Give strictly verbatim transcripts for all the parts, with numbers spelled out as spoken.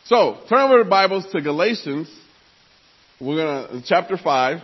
So, turn over the Bibles to Galatians. We're going to, chapter five.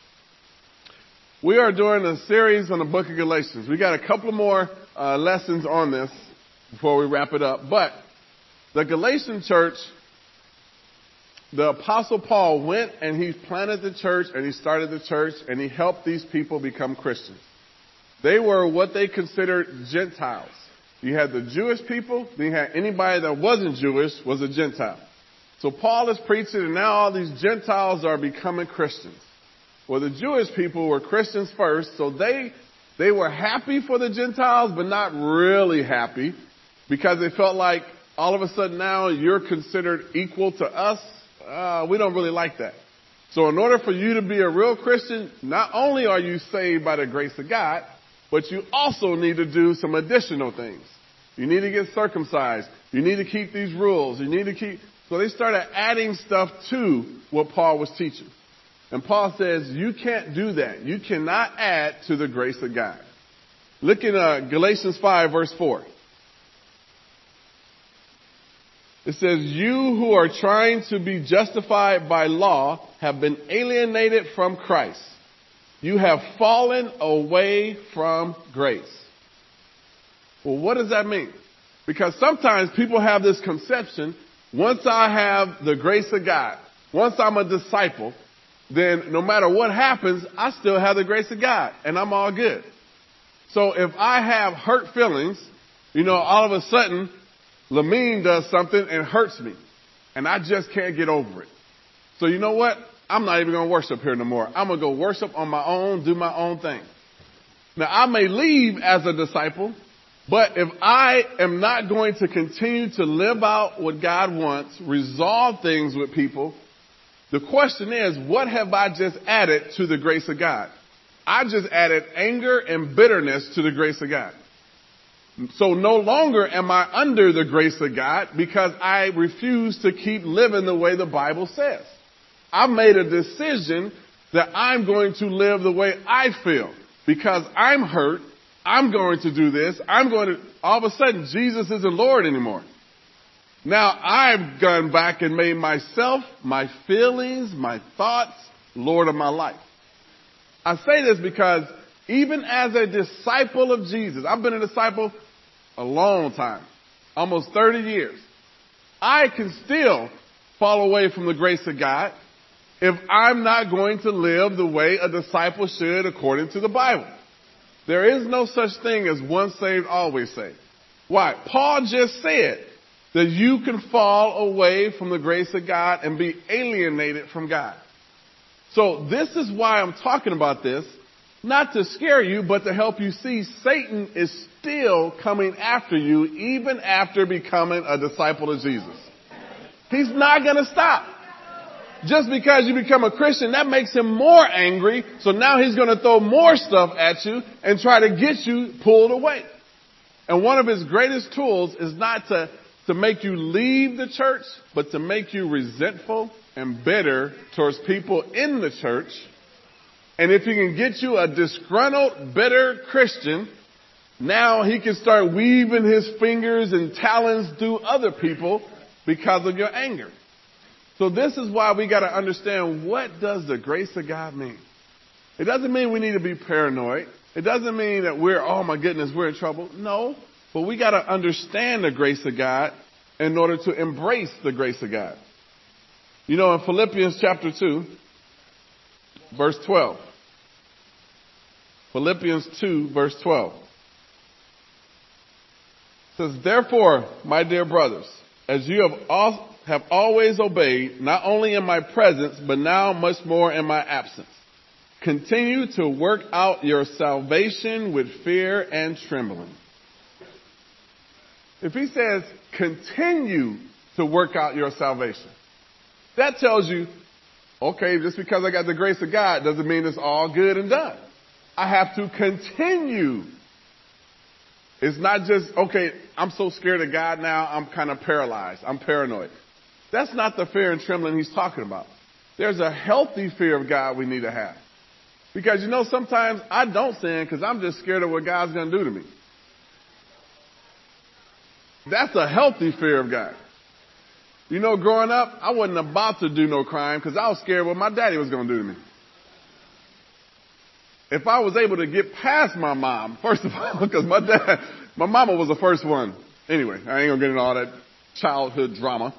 We are doing a series on the book of Galatians. We got a couple more uh, lessons on this before we wrap it up. But the Galatian church, the Apostle Paul went and he planted the church and he started the church and he helped these people become Christians. They were what they considered Gentiles. You had the Jewish people, then you had anybody that wasn't Jewish was a Gentile. So Paul is preaching and now all these Gentiles are becoming Christians. Well, the Jewish people were Christians first, so they they were happy for the Gentiles, but not really happy because they felt like all of a sudden now you're considered equal to us. Uh, we don't really like that. So in order for you to be a real Christian, not only are you saved by the grace of God, but you also need to do some additional things. You need to get circumcised. You need to keep these rules. You need to keep. So they started adding stuff to what Paul was teaching. And Paul says, you can't do that. You cannot add to the grace of God. Look at uh, Galatians five, verse four. It says, you who are trying to be justified by law have been alienated from Christ. You have fallen away from grace. Well, what does that mean? Because sometimes people have this conception, once I have the grace of God, once I'm a disciple, then no matter what happens, I still have the grace of God and I'm all good. So if I have hurt feelings, you know, all of a sudden, Lamine does something and hurts me and I just can't get over it. So you know what? I'm not even going to worship here no more. I'm going to go worship on my own, do my own thing. Now I may leave as a disciple, but if I am not going to continue to live out what God wants, resolve things with people, the question is, what have I just added to the grace of God? I just added anger and bitterness to the grace of God. So no longer am I under the grace of God because I refuse to keep living the way the Bible says. I've made a decision that I'm going to live the way I feel because I'm hurt. I'm going to do this. I'm going to, all of a sudden, Jesus isn't Lord anymore. Now I've gone back and made myself, my feelings, my thoughts, Lord of my life. I say this because even as a disciple of Jesus, I've been a disciple a long time, almost thirty years. I can still fall away from the grace of God if I'm not going to live the way a disciple should according to the Bible. There is no such thing as once saved, always saved. Why? Paul just said that you can fall away from the grace of God and be alienated from God. So this is why I'm talking about this, not to scare you, but to help you see Satan is still coming after you even after becoming a disciple of Jesus. He's not going to stop. Just because you become a Christian, that makes him more angry. So now he's going to throw more stuff at you and try to get you pulled away. And one of his greatest tools is not to to make you leave the church, but to make you resentful and bitter towards people in the church. And if he can get you a disgruntled, bitter Christian, now he can start weaving his fingers and talons through other people because of your anger. So this is why we got to understand, what does the grace of God mean? It doesn't mean we need to be paranoid. It doesn't mean that we're, oh my goodness, we're in trouble. No. But we got to understand the grace of God in order to embrace the grace of God. You know, in Philippians chapter two, verse twelve. Philippians two, verse twelve. It says, therefore, my dear brothers, as you have, al- have always obeyed, not only in my presence, but now much more in my absence, continue to work out your salvation with fear and trembling. If he says, continue to work out your salvation, that tells you, okay, just because I got the grace of God doesn't mean it's all good and done. I have to continue. It's not just, okay, I'm so scared of God now, I'm kind of paralyzed. I'm paranoid. That's not the fear and trembling he's talking about. There's a healthy fear of God we need to have. Because, you know, sometimes I don't sin because I'm just scared of what God's going to do to me. That's a healthy fear of God. You know, growing up, I wasn't about to do no crime because I was scared what my daddy was going to do to me. If I was able to get past my mom, first of all, because my dad, my mama was the first one. Anyway, I ain't going to get into all that childhood drama.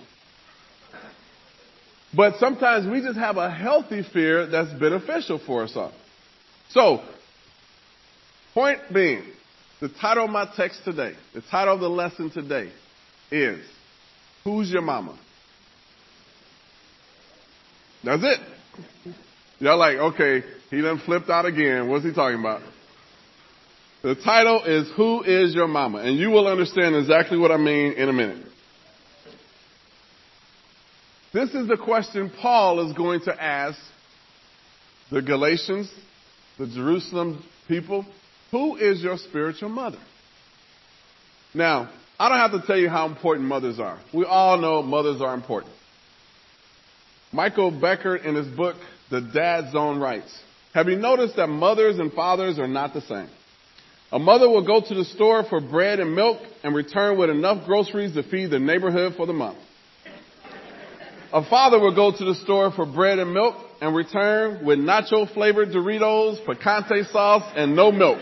But sometimes we just have a healthy fear that's beneficial for us all. So, point being, the title of my text today, the title of the lesson today is, Who's Your Mama? That's it. Y'all like, okay, he done flipped out again. What's he talking about? The title is, Who is Your Mama? And you will understand exactly what I mean in a minute. This is the question Paul is going to ask the Galatians, the Jerusalem people. Who is your spiritual mother? Now, I don't have to tell you how important mothers are. We all know mothers are important. Michael Becker, in his book, The Dad Zone, writes, have you noticed that mothers and fathers are not the same? A mother will go to the store for bread and milk and return with enough groceries to feed the neighborhood for the month. A father will go to the store for bread and milk and return with nacho-flavored Doritos, picante sauce, and no milk.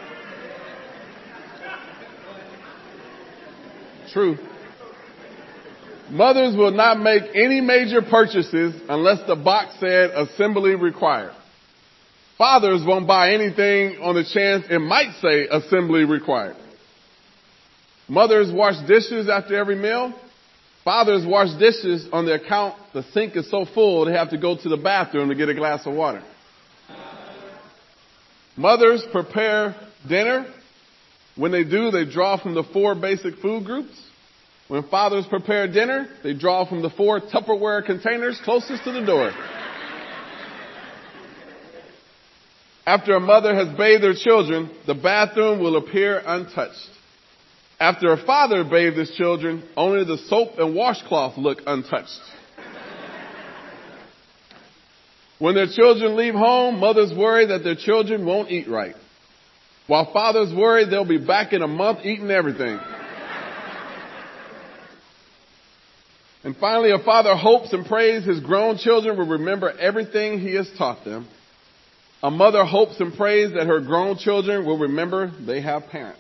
True. Mothers will not make any major purchases unless the box said assembly required. Fathers won't buy anything on the chance it might say assembly required. Mothers wash dishes after every meal. Fathers wash dishes on the account the sink is so full they have to go to the bathroom to get a glass of water. Mothers prepare dinner. When they do, they draw from the four basic food groups. When fathers prepare dinner, they draw from the four Tupperware containers closest to the door. After a mother has bathed her children, the bathroom will appear untouched. After a father bathed his children, only the soap and washcloth look untouched. When their children leave home, mothers worry that their children won't eat right, while fathers worry they'll be back in a month eating everything. And finally, a father hopes and prays his grown children will remember everything he has taught them. A mother hopes and prays that her grown children will remember they have parents.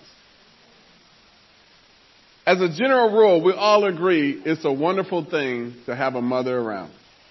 As a general rule, we all agree it's a wonderful thing to have a mother around.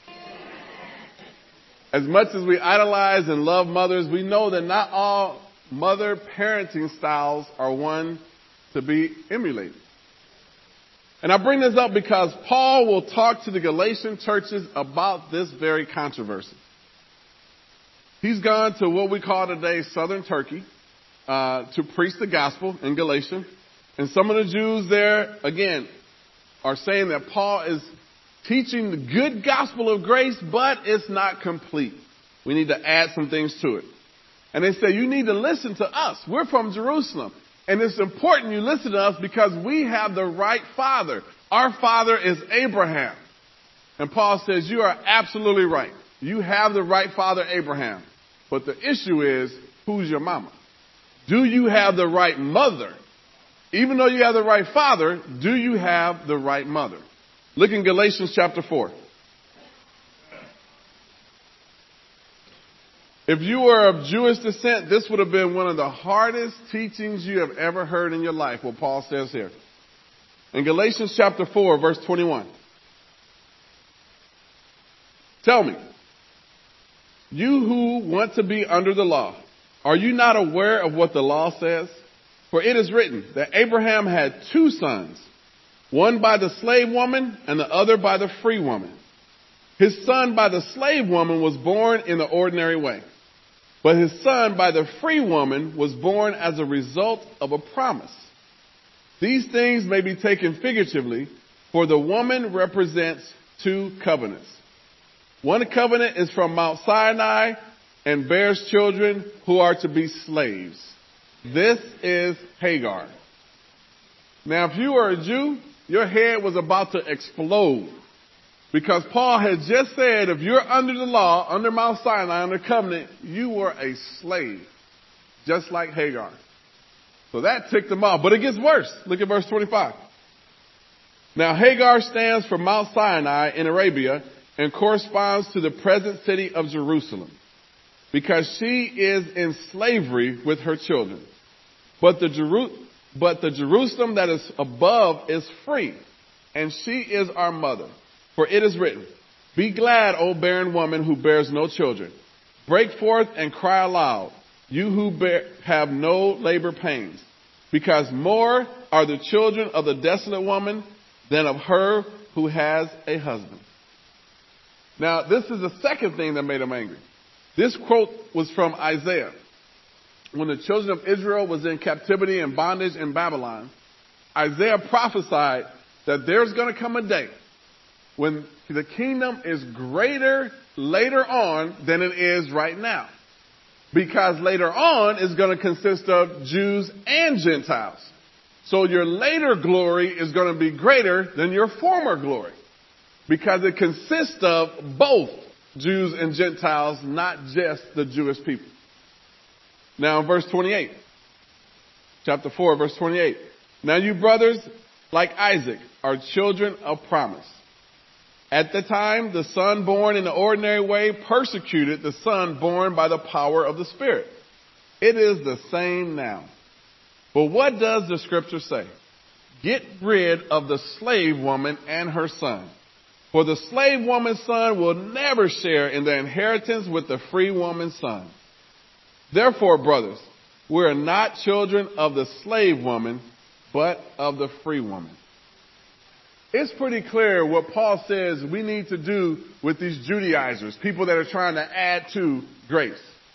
As much as we idolize and love mothers, we know that not all mother parenting styles are one to be emulated. And I bring this up because Paul will talk to the Galatian churches about this very controversy. He's gone to what we call today southern Turkey uh, to preach the gospel in Galatia. And some of the Jews there, again, are saying that Paul is teaching the good gospel of grace, but it's not complete. We need to add some things to it. And they say, you need to listen to us. We're from Jerusalem. And it's important you listen to us because we have the right father. Our father is Abraham. And Paul says, you are absolutely right. You have the right father, Abraham. But the issue is, who's your mama? Do you have the right mother? Even though you have the right father, do you have the right mother? Look in Galatians chapter four. If you were of Jewish descent, this would have been one of the hardest teachings you have ever heard in your life, what Paul says here. In Galatians chapter four, verse twenty-one. Tell me, you who want to be under the law, are you not aware of what the law says? For it is written that Abraham had two sons, one by the slave woman and the other by the free woman. His son by the slave woman was born in the ordinary way, but his son by the free woman was born as a result of a promise. These things may be taken figuratively, for the woman represents two covenants. One covenant is from Mount Sinai and bears children who are to be slaves. This is Hagar. Now, if you were a Jew, your head was about to explode because Paul had just said if you're under the law, under Mount Sinai, under covenant, you were a slave, just like Hagar. So that ticked them off. But it gets worse. Look at verse twenty-five. Now Hagar stands for Mount Sinai in Arabia and corresponds to the present city of Jerusalem, because she is in slavery with her children. But the, Jeru- but the Jerusalem that is above is free, and she is our mother. For it is written, be glad, O barren woman who bears no children. Break forth and cry aloud, you who bear, have no labor pains, because more are the children of the desolate woman than of her who has a husband. Now, this is the second thing that made him angry. This quote was from Isaiah. When the children of Israel was in captivity and bondage in Babylon, Isaiah prophesied that there's going to come a day when the kingdom is greater later on than it is right now. Because later on is going to consist of Jews and Gentiles. So your later glory is going to be greater than your former glory. Because it consists of both Jews and Gentiles, not just the Jewish people. Now in verse twenty-eight, chapter four, verse twenty-eight. Now you brothers, like Isaac, are children of promise. At the time, the son born in the ordinary way persecuted the son born by the power of the Spirit. It is the same now. But what does the scripture say? Get rid of the slave woman and her son. For the slave woman's son will never share in the inheritance with the free woman's son. Therefore, brothers, we are not children of the slave woman, but of the free woman. It's pretty clear what Paul says we need to do with these Judaizers, people that are trying to add to grace.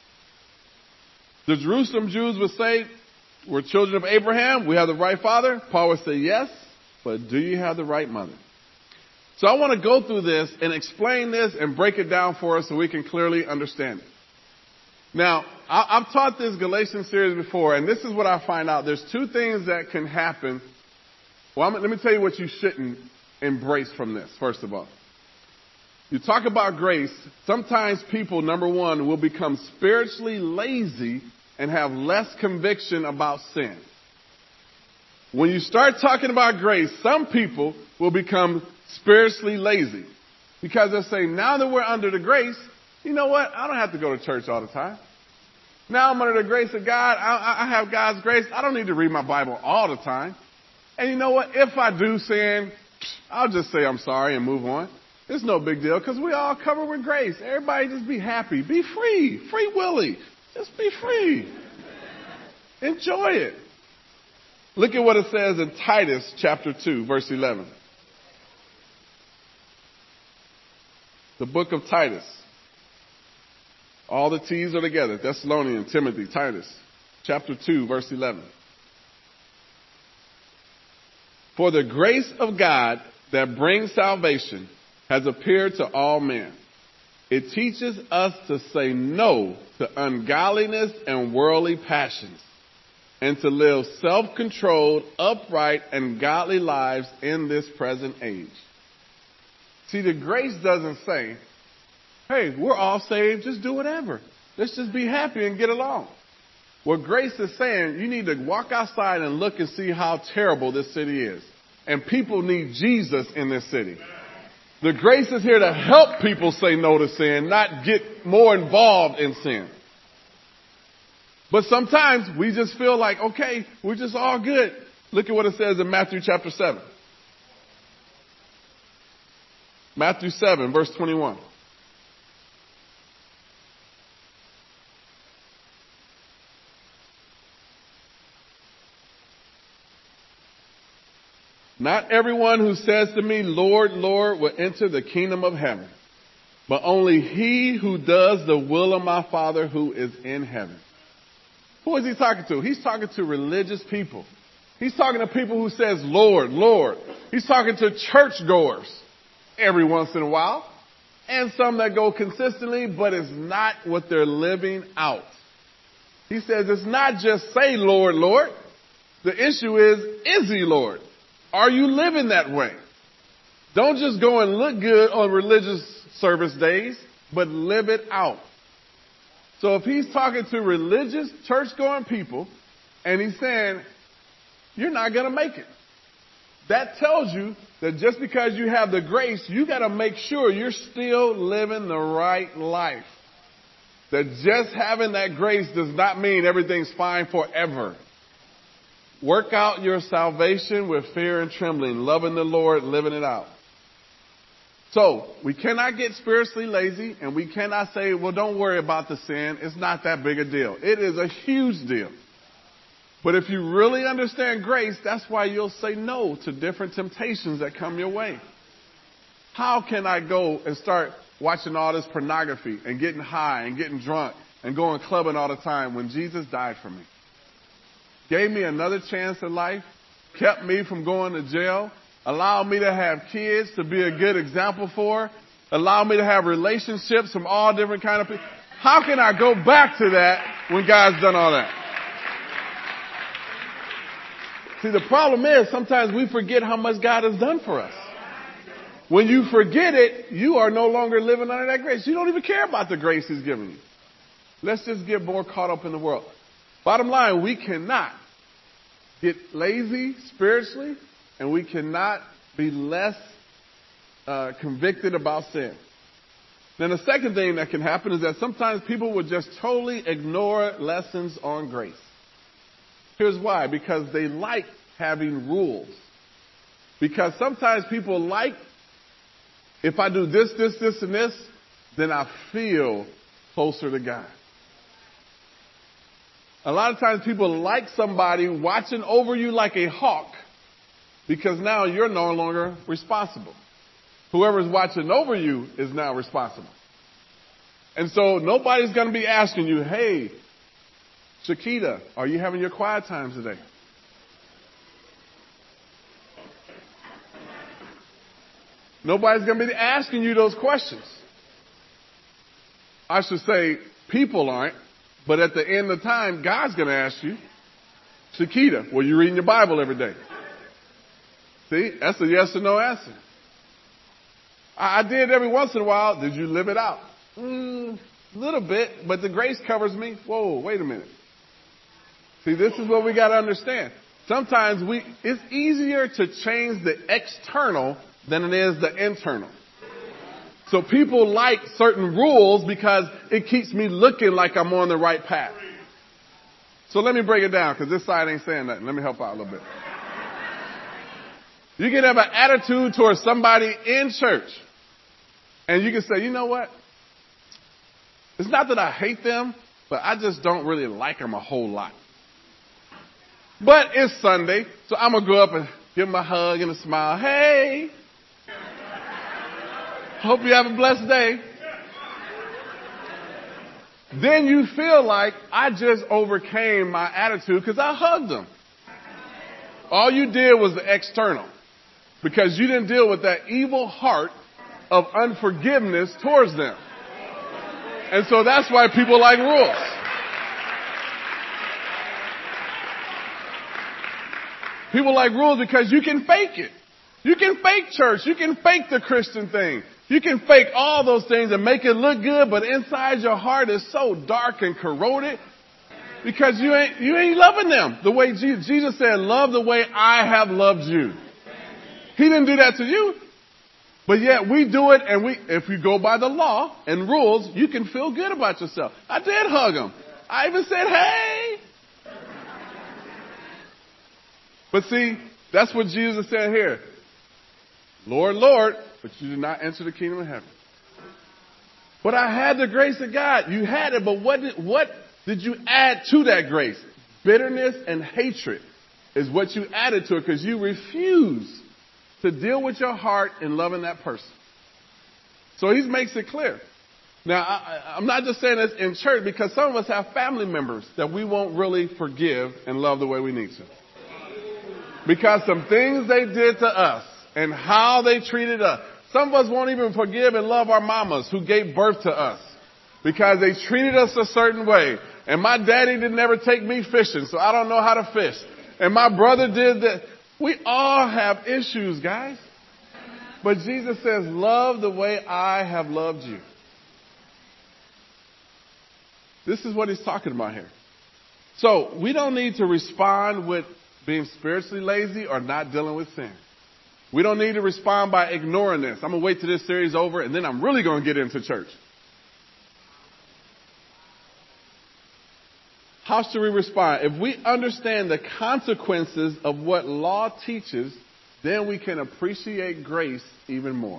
The Jerusalem Jews would say, we're children of Abraham, we have the right father. Paul would say, yes, but do you have the right mother? So I want to go through this and explain this and break it down for us so we can clearly understand it. Now, I've taught this Galatians series before, and this is what I find out. There's two things that can happen. Well, I'm, let me tell you what you shouldn't embrace from this, first of all. You talk about grace. Sometimes people, number one, will become spiritually lazy and have less conviction about sin. When you start talking about grace, some people will become spiritually lazy because they'll say, now that we're under the grace, you know what? I don't have to go to church all the time. Now I'm under the grace of God. I, I have God's grace. I don't need to read my Bible all the time. And you know what? If I do sin, I'll just say I'm sorry and move on. It's no big deal because we all covered with grace. Everybody just be happy. Be free. Free Willy. Just be free. Enjoy it. Look at what it says in Titus chapter two, verse eleven. The book of Titus. All the T's are together. Thessalonians, Timothy, Titus, chapter two, verse eleven. For the grace of God that brings salvation has appeared to all men. It teaches us to say no to ungodliness and worldly passions, and to live self-controlled, upright, and godly lives in this present age. See, the grace doesn't say, hey, we're all saved, just do whatever. Let's just be happy and get along. What grace is saying, you need to walk outside and look and see how terrible this city is. And people need Jesus in this city. The grace is here to help people say no to sin, not get more involved in sin. But sometimes we just feel like, okay, we're just all good. Look at what it says in Matthew chapter seven. Matthew seven, verse twenty-one. Not everyone who says to me, Lord, Lord, will enter the kingdom of heaven, but only he who does the will of my Father who is in heaven. Who is he talking to? He's talking to religious people. He's talking to people who says, Lord, Lord. He's talking to churchgoers every once in a while, and some that go consistently, but it's not what they're living out. He says it's not just say, Lord, Lord. The issue is, is he Lord? Are you living that way? Don't just go and look good on religious service days, but live it out. So if he's talking to religious, church-going people, and he's saying, you're not going to make it. that tells you that just because you have the grace, you got to make sure you're still living the right life. That just having that grace does not mean everything's fine forever. Work out your salvation with fear and trembling, loving the Lord, living it out. So we cannot get spiritually lazy, and we cannot say, well, don't worry about the sin. It's not that big a deal. It is a huge deal. But if you really understand grace, that's why you'll say no to different temptations that come your way. How can I go and start watching all this pornography and getting high and getting drunk and going clubbing all the time when Jesus died for me? Gave me another chance in life, kept me from going to jail, allowed me to have kids to be a good example for, allowed me to have relationships from all different kind of people. How can I go back to that when God's done all that? See, the problem is sometimes we forget how much God has done for us. When you forget it, you are no longer living under that grace. You don't even care about the grace He's given you. Let's just get more caught up in the world. Bottom line, we cannot get lazy spiritually, and we cannot be less uh, convicted about sin. Then the second thing that can happen is that sometimes people will just totally ignore lessons on grace. Here's why. Because they like having rules. Because sometimes people like, if I do this, this, this, and this, then I feel closer to God. A lot of times people like somebody watching over you like a hawk because now you're no longer responsible. Whoever's watching over you is now responsible. And so nobody's going to be asking you, hey, Shakita, are you having your quiet time today? Nobody's going to be asking you those questions. I should say people aren't, but at the end of time, God's going to ask you, Shakita, were you reading your Bible every day? See, that's a yes or no answer. I, I did every once in a while. Did you live it out? Mm, a little bit, but the grace covers me. Whoa, wait a minute. See, this is what we got to understand. Sometimes we, it's easier to change the external than it is the internal. So people like certain rules because it keeps me looking like I'm on the right path. So let me break it down because this side ain't saying nothing. Let me help out a little bit. You can have an attitude towards somebody in church. And you can say, you know what? It's not that I hate them, but I just don't really like them a whole lot. But it's Sunday, so I'm going to go up and give them a hug and a smile. Hey, hope you have a blessed day. Then you feel like I just overcame my attitude because I hugged them. All you did was the external because you didn't deal with that evil heart of unforgiveness towards them. And so that's why people like rules. People like rules because you can fake it. You can fake church. You can fake the Christian thing. You can fake all those things and make it look good, but inside your heart is so dark and corroded because you ain't, you ain't loving them the way Jesus, Jesus said, love the way I have loved you. He didn't do that to you, but yet we do it. And we, if you go by the law and rules, you can feel good about yourself. I did hug him. I even said, hey. But see, that's what Jesus said here. Lord, Lord, but you did not enter the kingdom of heaven. But I had the grace of God. You had it, but what did, what did you add to that grace? Bitterness and hatred is what you added to it because you refuse to deal with your heart in loving that person. So he makes it clear. Now, I, I'm not just saying this in church because some of us have family members that we won't really forgive and love the way we need to. Because some things they did to us and how they treated us. Some of us won't even forgive and love our mamas who gave birth to us because they treated us a certain way. And my daddy didn't ever take me fishing, so I don't know how to fish. And my brother did that. We all have issues, guys. But Jesus says, love the way I have loved you. This is what he's talking about here. So we don't need to respond with being spiritually lazy or not dealing with sin. We don't need to respond by ignoring this. I'm going to wait till this series is over, and then I'm really going to get into church. How should we respond? If we understand the consequences of what law teaches, then we can appreciate grace even more.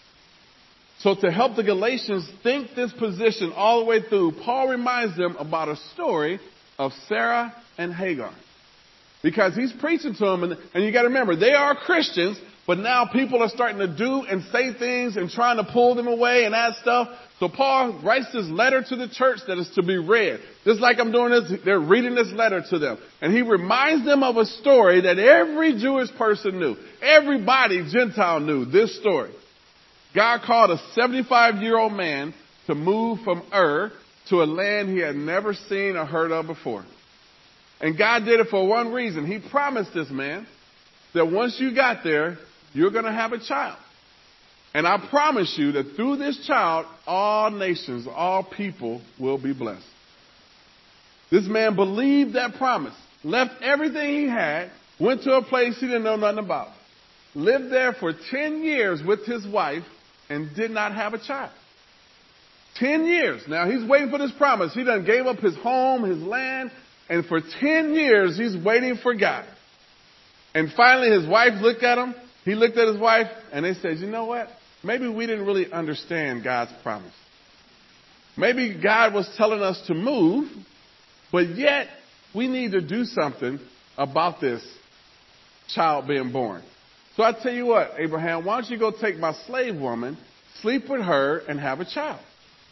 So to help the Galatians think this position all the way through, Paul reminds them about a story of Sarah and Hagar. Because he's preaching to them, and, and you got to remember, they are Christians, but now people are starting to do and say things and trying to pull them away and add stuff. So Paul writes this letter to the church that is to be read. Just like I'm doing this, they're reading this letter to them. And he reminds them of a story that every Jewish person knew. Everybody, Gentile, knew this story. God called a seventy-five-year-old man to move from Ur to a land he had never seen or heard of before. And God did it for one reason. He promised this man that once you got there, you're going to have a child. And I promise you that through this child, all nations, all people will be blessed. This man believed that promise, left everything he had, went to a place he didn't know nothing about, lived there for ten years with his wife, and did not have a child. Ten years. Now, he's waiting for this promise. He done gave up his home, his land, and for ten years, he's waiting for God. And finally, his wife looked at him. He looked at his wife, and they said, you know what? Maybe we didn't really understand God's promise. Maybe God was telling us to move, but yet we need to do something about this child being born. So I tell you what, Abraham, why don't you go take my slave woman, sleep with her, and have a child?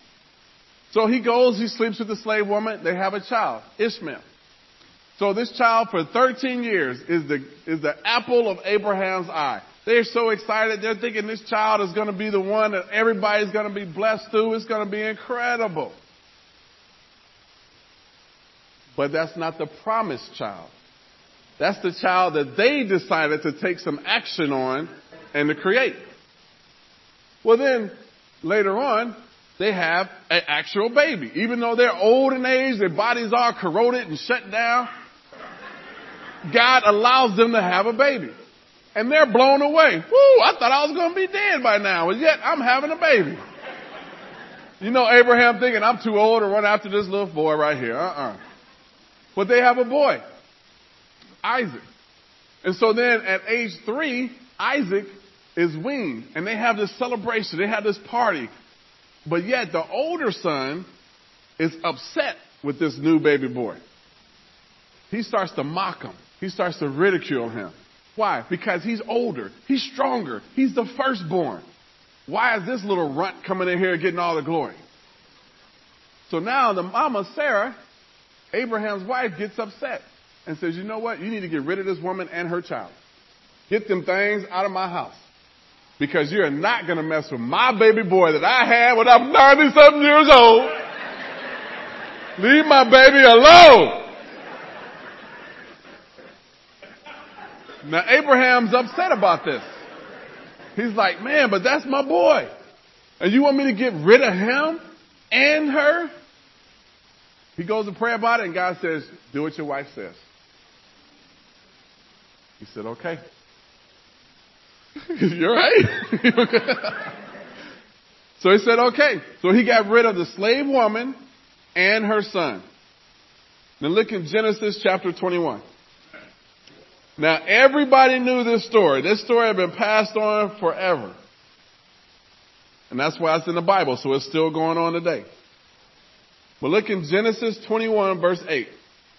So he goes, he sleeps with the slave woman, they have a child, Ishmael. So this child for thirteen years is the is the apple of Abraham's eye. They're so excited. They're thinking this child is going to be the one that everybody's going to be blessed through. It's going to be incredible. But that's not the promised child. That's the child that they decided to take some action on and to create. Well, then later on, they have an actual baby. Even though they're old in age, their bodies are corroded and shut down, God allows them to have a baby. And they're blown away. Woo, I thought I was going to be dead by now, and yet I'm having a baby. You know, Abraham thinking, I'm too old to run after this little boy right here. Uh-uh. But they have a boy, Isaac. And so then at age three, Isaac is weaned, and they have this celebration. They have this party. But yet the older son is upset with this new baby boy. He starts to mock him. He starts to ridicule him. Why? Because he's older. He's stronger. He's the firstborn. Why is this little runt coming in here getting all the glory? So now the mama, Sarah, Abraham's wife, gets upset and says, you know what? You need to get rid of this woman and her child. Get them things out of my house. Because you're not going to mess with my baby boy that I had when I'm ninety-something years old. Leave my baby alone. Now, Abraham's upset about this. He's like, man, but that's my boy. And you want me to get rid of him and her? He goes to pray about it, and God says, do what your wife says. He said, okay. You're right. So he said, okay. So he got rid of the slave woman and her son. Now look in Genesis chapter twenty-one. Now everybody knew this story. This story had been passed on forever. And that's why it's in the Bible, so it's still going on today. But look in Genesis twenty-one, verse eight.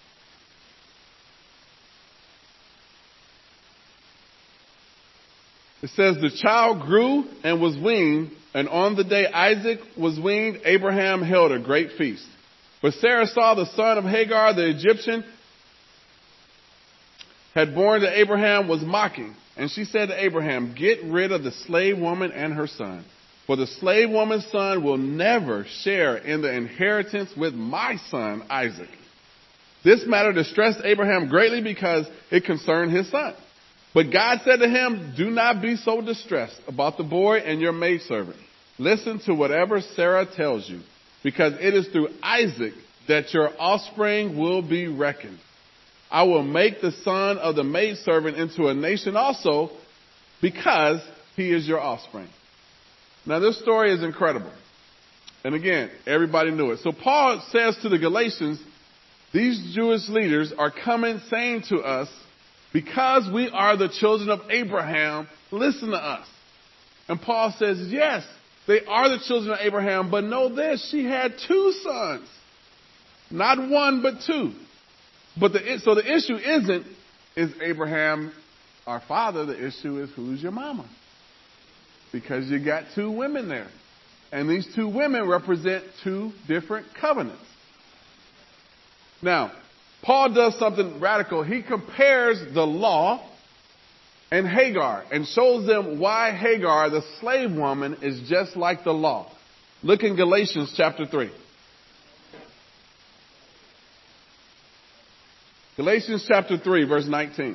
It says, the child grew and was weaned, and on the day Isaac was weaned, Abraham held a great feast. But Sarah saw the son of Hagar, the Egyptian, had born to Abraham, was mocking. And she said to Abraham, get rid of the slave woman and her son, for the slave woman's son will never share in the inheritance with my son Isaac. This matter distressed Abraham greatly because it concerned his son. But God said to him, do not be so distressed about the boy and your maidservant. Listen to whatever Sarah tells you, because it is through Isaac that your offspring will be reckoned. I will make the son of the maidservant into a nation also, because he is your offspring. Now, this story is incredible. And again, everybody knew it. So Paul says to the Galatians, these Jewish leaders are coming saying to us, because we are the children of Abraham, listen to us. And Paul says, yes, they are the children of Abraham, but know this, she had two sons. Not one, but two. But the, so the issue isn't, is Abraham our father? The issue is, who's your mama? Because you got two women there. And these two women represent two different covenants. Now, Paul does something radical. He compares the law and Hagar and shows them why Hagar, the slave woman, is just like the law. Look in Galatians chapter three. Galatians chapter three, verse nineteen.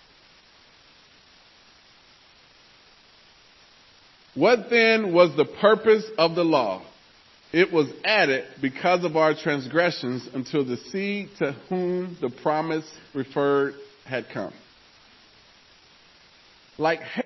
What then was the purpose of the law? It was added because of our transgressions until the seed to whom the promise referred had come. Like